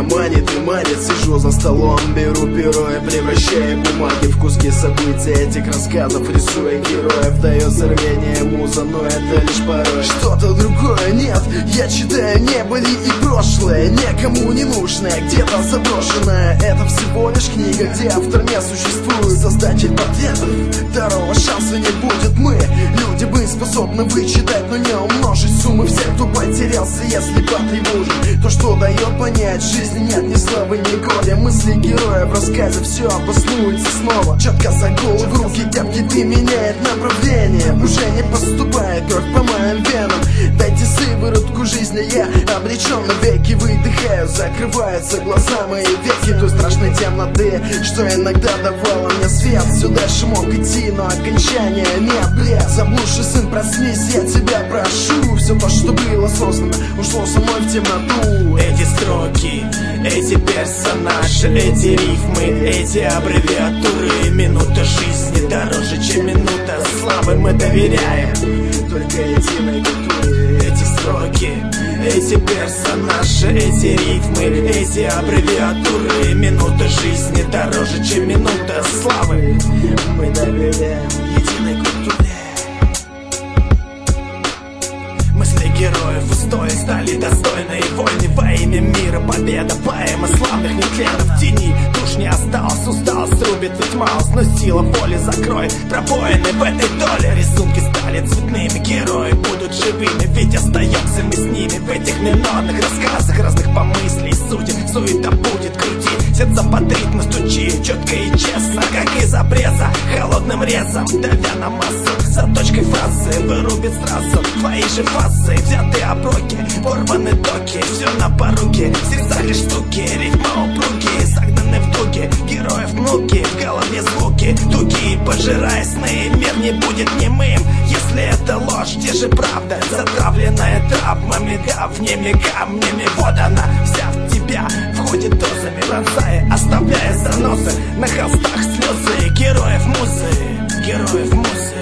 манит и манит. Сижу за столом, беру перо и превращаю бумаги в куски событий этих рассказов, рисуя героев. Дается рвение муза, но это лишь порой. Что-то другое нет, я читаю небо и прошлое, никому не нужное, где-то заброшенное. Это всего лишь книга, где автор не существует. Создатель портретов, второго шанса не будет. Мы, люди, мы способны вычитать, но не умножить суммы всех, кто потерялся, если потревожен. То, что дает понять, в жизни нет ни славы, ни горя. Мысли героя в рассказе все обоснуется снова. Четко за голову, руки тяпки, ты меняет направление. Уже не поступает кровь по моим венам. Дайте сыворотку жизни, я обречен навеки. Выдыхаю, закрываются глаза мои веки той страшной темноты, что иногда давала мне свет. Все дальше мог идти, но окончания нет. Бред, заблудший сын, проснись, я тебя прошу. Все то, что было создано, ушло со мной в темноту. Эти строки, эти персонажи, эти рифмы, эти аббревиатуры. Минута жизни дороже, чем минута славы. Мы доверяем только единой культуре. Эти строки, эти персонажи, эти рифмы, эти аббревиатуры. Минута жизни дороже, чем минута славы. Мы доверяем единой культуре. Мысли героев устоя стали достойной войны во имя мира, победа, поэма славных нетленов. В тени душ не осталось, усталость рубит ведь малость, но сила воли закроет пробоины в этой доле. Рисунки стали цветными, герои будут живыми, ведь остаемся мы с ними в этих минорных рассказах разных помыслий и судеб. Суета будет крутить, сердце под ритм стучит четко и честно, как из обреза, холодным резом давя на массу. Заточкой фразы вырубит сразу твои же фазы, взятые оброки, порваны токи, все на поруки, в сердцах лишь стуки, рифма упругие, загнаны в дуги, героев муки, в голове звуки, тугие, пожирая сны. Мир не будет немым, если это ложь, где же правда, затравленная травмами, давними камнями. Вот она, вся в тебя, входит дозами, ронзая, оставляя заносы на холстах слезы. Героев музы, героев музы.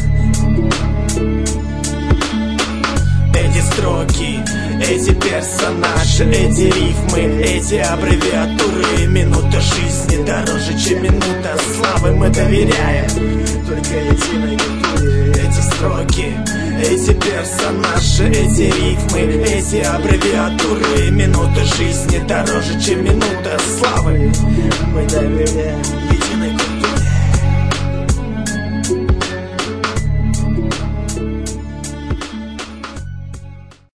Эти строки, эти персонажи, эти рифмы, эти аббревиатуры. Минута жизни дороже, чем минута славы. Мы доверяем только единой культуре. эти строки, эти персонажи, эти рифмы, эти аббревиатуры. Минута жизни дороже, чем минута славы. Мы доверяем единой культуре.